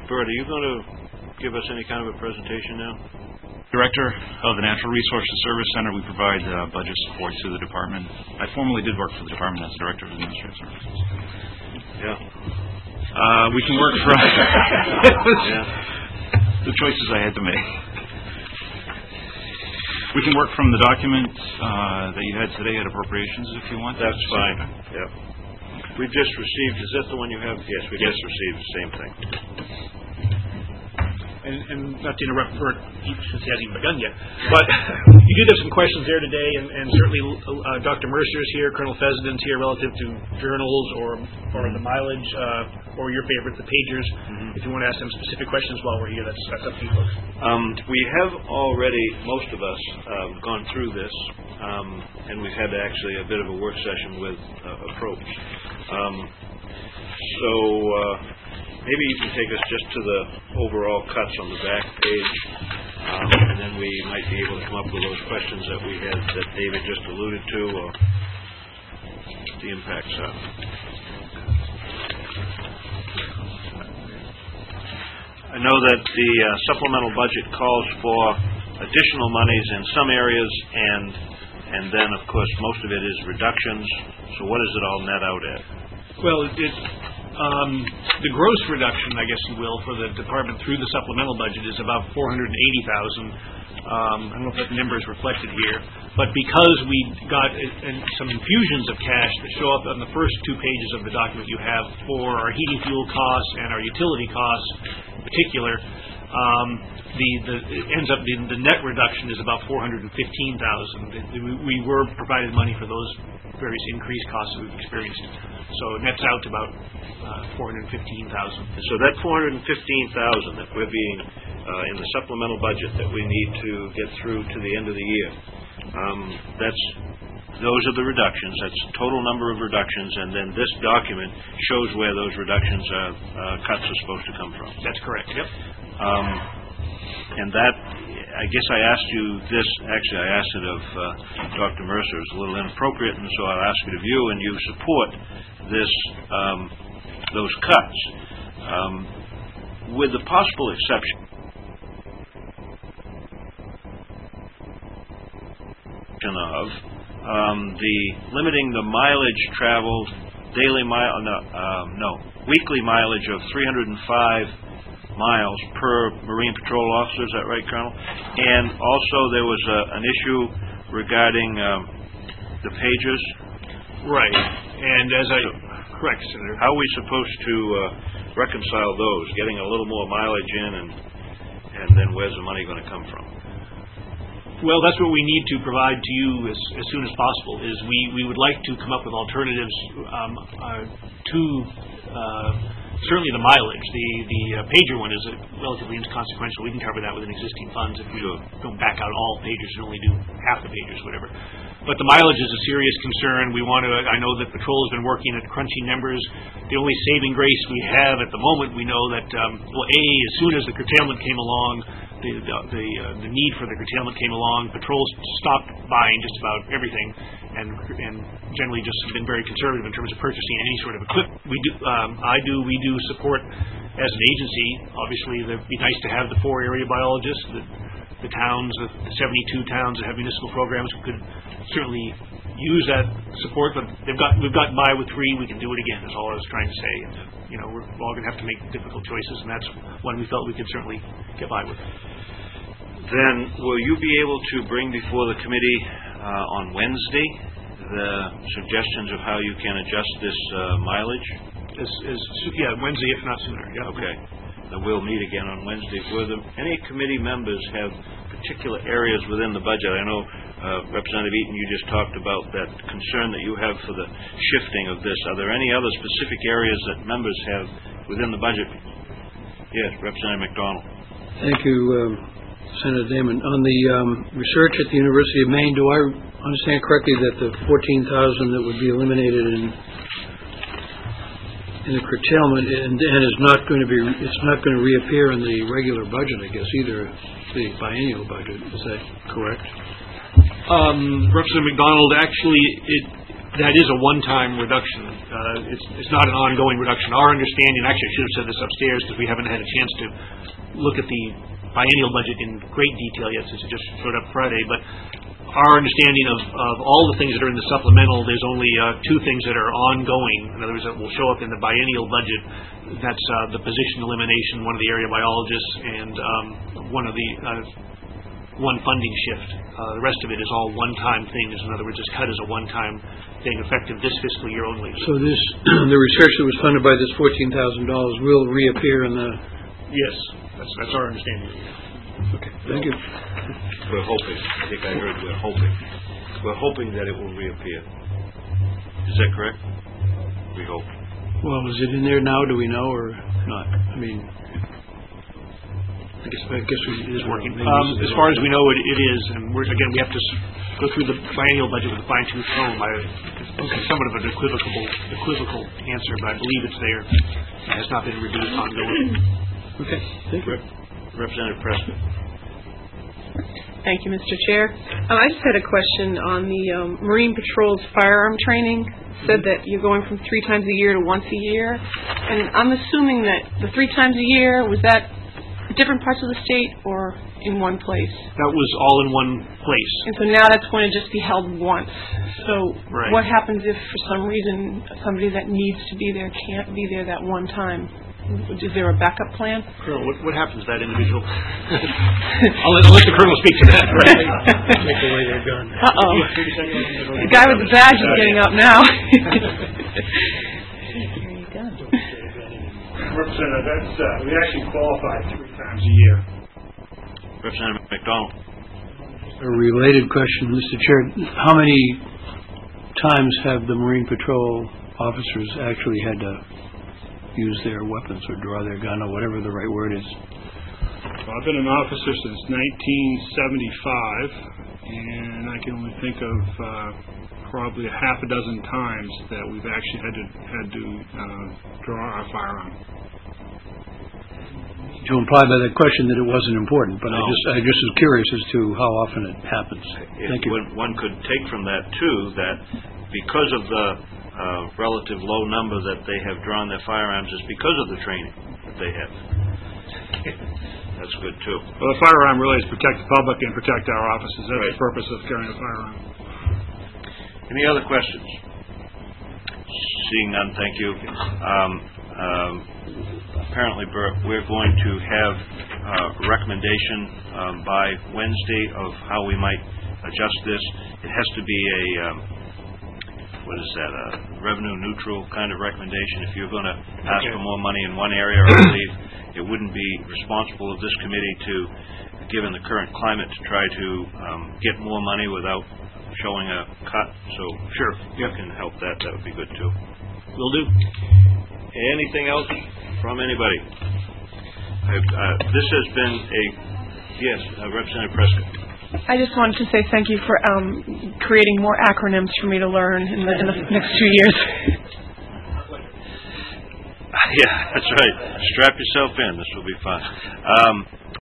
Bert, are you going to give us any kind of a presentation now? Director of the Natural Resources Service Center, we provide budget support to the department. I formerly did work for the department as Director of Administrative Services. Yeah. We can work from the choices I had to make. We can work from the document that you had today at appropriations if you want. That's fine. Yeah. We just received. Is that the one you have? Yes, we just received the same thing. And not to interrupt Bert, since he hasn't even begun yet, but you did have some questions there today, and certainly Dr. Mercer's here, Colonel Fessenden here, relative to journals or the mileage, or your favorite, the pagers. If you want to ask them specific questions while we're here, that's up to you folks. We have already, most of us, gone through this, and we've had actually a bit of a work session with approach. Maybe you can take us just to the overall cuts on the back page, and then we might be able to come up with those questions that we had, that David just alluded to, or the impacts of. I know that the supplemental budget calls for additional monies in some areas, and then, of course, most of it is reductions. So what does it all net out at? Well, the gross reduction, I guess you will, for the department through the supplemental budget is about $480,000. I don't know if that number is reflected here, but because we got some infusions of cash that show up on the first 2 pages of the document you have for our heating fuel costs and our utility costs in particular, it ends up being the net reduction is about $415,000. We were provided money for those various increased costs that we've experienced. So it nets out to about $415,000. So that $415,000 that we're being in the supplemental budget that we need to get through to the end of the year, those are the reductions. That's the total number of reductions, and then this document shows where those reductions cuts are supposed to come from. That's correct. Yep. And that, I guess I asked you this, actually I asked it of Dr. Mercer. It's a little inappropriate, and so I'll ask it of you, and you support those cuts, with the possible exception of the limiting the mileage traveled, weekly mileage of 305 miles per Marine Patrol officer. Is that right, Colonel? And also there was an issue regarding the pagers. Right. And correct, Senator. How are we supposed to reconcile those? Getting a little more mileage in, and then where's the money going to come from? Well, that's what we need to provide to you as soon as possible. Is we would like to come up with alternatives to certainly the mileage. The pager one is relatively inconsequential. We can cover that within existing funds if we don't back out all pagers and only do half the pagers, whatever. But the mileage is a serious concern. I know that Patrol has been working at crunching numbers. The only saving grace we have at the moment, we know that, as soon as the curtailment came along, the need for the curtailment came along, Patrol stopped buying just about everything, and generally just been very conservative in terms of purchasing any sort of equipment. We do support as an agency. Obviously, it'd be nice to have the 4 area biologists. The towns, the 72 towns that have municipal programs could certainly use that support, but we've gotten by with 3. We can do it again. That's all I was trying to say. And, we're all going to have to make difficult choices, and that's one we felt we could certainly get by with. Then, will you be able to bring before the committee on Wednesday the suggestions of how you can adjust this mileage? Wednesday, if not sooner. Yeah. Okay. Then we'll meet again on Wednesday. Will any committee members have particular areas within the budget? I know Representative Eaton, you just talked about that concern that you have for the shifting of this. Are there any other specific areas that members have within the budget? Yes, Representative McDonald. Thank you, Senator Damon. On the research at the University of Maine, do I understand correctly that the $14,000 that would be eliminated in the curtailment and it's not going to reappear in the regular budget, I guess, either the biennial budget? Is that correct? Representative McDonald, actually, that is a one-time reduction. It's not an ongoing reduction. Our understanding, actually I should have said this upstairs because we haven't had a chance to look at the biennial budget in great detail yet since it just showed up Friday, but our understanding of all the things that are in the supplemental, there's only two things that are ongoing. In other words, that will show up in the biennial budget. That's the position elimination, one of the area biologists, and one funding shift. The rest of it is all one-time things. In other words, it's cut as a one-time thing effective this fiscal year only. So this, the research that was funded by this $14,000 will reappear in the... Yes, that's our understanding. Okay, thank you. We're hoping. I think I heard we're hoping. We're hoping that it will reappear. Is that correct? We hope. Well, is it in there now? Do we know or not? I mean, I guess it is working. As far as we know, it is, and we have to go through the biennial budget with a fine-tooth comb. Somewhat of an equivocal answer, but I believe it's there. It has not been reduced ongoing. Okay, thank you. Representative Prescott. Thank you, Mr. Chair. I just had a question on the Marine Patrol's firearm training. Said that you're going from 3 times a year to once a year, and I'm assuming that the 3 times a year, was that different parts of the state or in one place? That was all in one place. And so now that's going to just be held once. So right. What happens if for some reason somebody that needs to be there can't be there that one time? Is there a backup plan? Colonel, what happens to that individual? I'll let the Colonel speak to that. Take away their gun. Uh-oh. The guy with the badge is getting up now. Representative, we actually qualify 3 times a year. Representative McDonald. A related question, Mr. Chair. How many times have the Marine Patrol officers actually had to use their weapons or draw their gun or whatever the right word is? Well, I've been an officer since 1975, and I can only think of probably a half a dozen times that we've actually had to draw our firearm. To imply by that question that it wasn't important, but no. I just was curious as to how often it happens. Thank you. One could take from that too that because of the relative low number that they have drawn their firearms is because of the training that they have. That's good too. Well, the firearm really is protect the public and protect our officers. That's right. The purpose of carrying a firearm. Any other questions? Seeing none, thank you. Apparently, Bert, we're going to have a recommendation by Wednesday of how we might adjust this. It has to be a a revenue neutral kind of recommendation. If you're going to ask for more money in one area, I believe it wouldn't be responsible of this committee to, given the current climate, to try to get more money without showing a cut. So sure, you can help that. That would be good too. Will do. Anything else from anybody? This has been Representative Prescott. I just wanted to say thank you for creating more acronyms for me to learn in the next 2 years. Yeah, that's right. Strap yourself in. This will be fun.